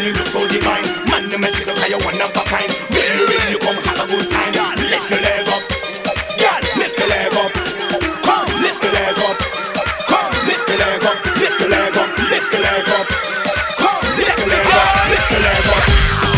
you look so divine. Man, you make you look like you one of a kind. Ready, you come have a good time. Lift your leg up, yeah, lift your leg up. Come, lift your leg up. Come, lift your leg up, lift your leg up, lift your leg up. Come, lift your leg up, lift your leg up.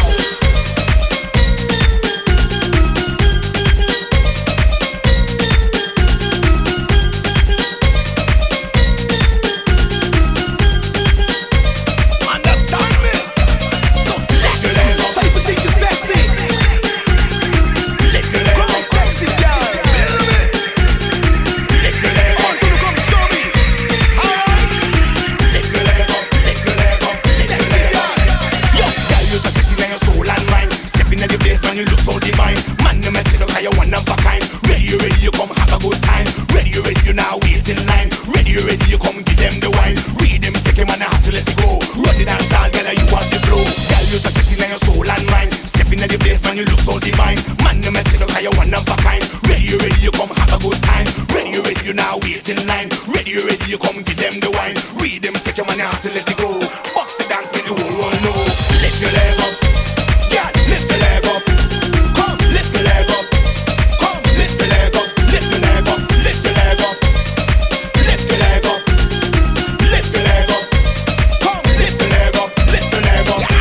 You look so divine. Man, you make you look like you one of a kind. Ready, you come have a good time. Ready, you now wait in line. Ready, you come give them the wine. Read them, take him and I have to let it go. Run the dance all, girl, you have the flow. Girl, you so sexy now your soul and mind. Step in the place, man, you look so divine. Man, you make you look like you one of a kind. Ready, you come have a good time. Ready, you now wait in line. Ready, you come give them the wine. Read them, take him and I have to let it go. Bust the dance, make the whole world know. Lift your leg up, yeah, lift your leg up. Lift your leg up, come, lift your leg up, lift your leg up, lift your leg up, lift your leg up, lift your leg up, come, lift your leg up, lift your leg up.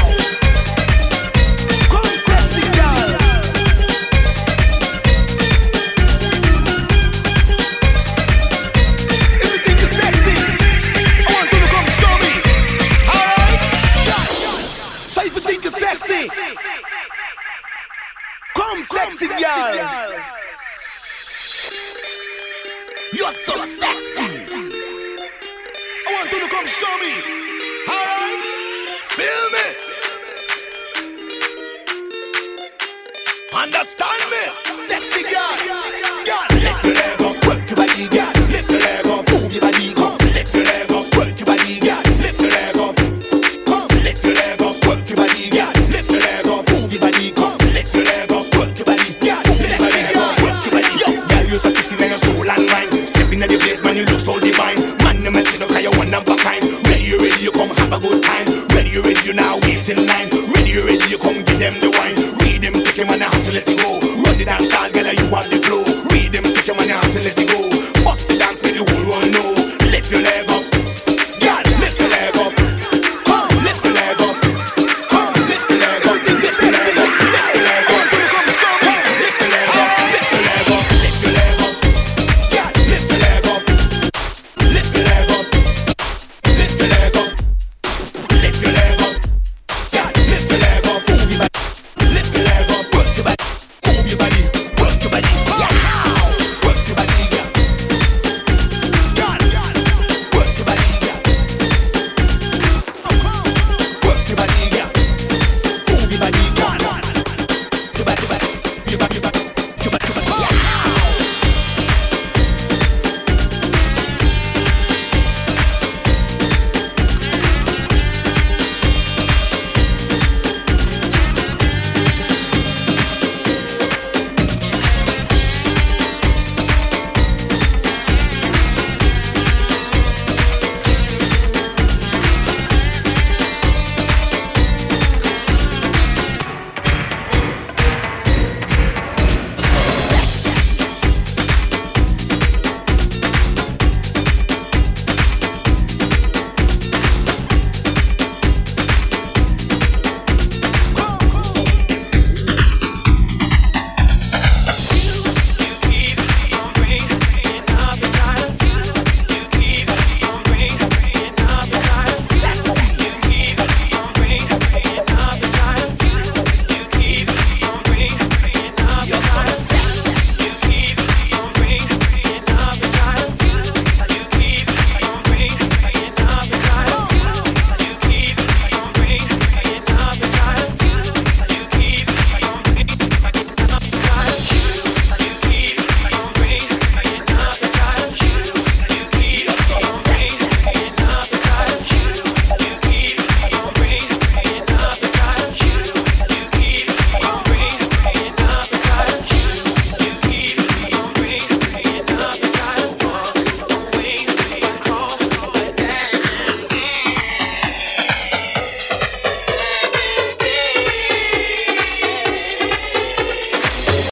Come, sexy girl. If you think you're sexy, I want you to come show me. Alright? So if you think you're sexy, come, sexy girl. You're so sexy. I want you to come show me. Alright? Feel me? Understand me? Sexy girl. Girl, lift your leg up, work your body, girl. Lift your leg up, move your body, come. Lift your leg up, work your body, girl. Lift your leg up, come. Lift your leg up, work your body, girl. Lift your leg up, move your body, come. Lift your leg up, work your body, girl. Sexy girl, work your body. Yo, girl, you so sexy now your soul and mind. Step in the place, man, you look so divine. Man, you make you look like you one of a kind. Ready, you come have a good time. Ready, you now wait in line. Ready, you come give them the wine. Read them, take him and I have to let it go. Run the dance all, girl, you have the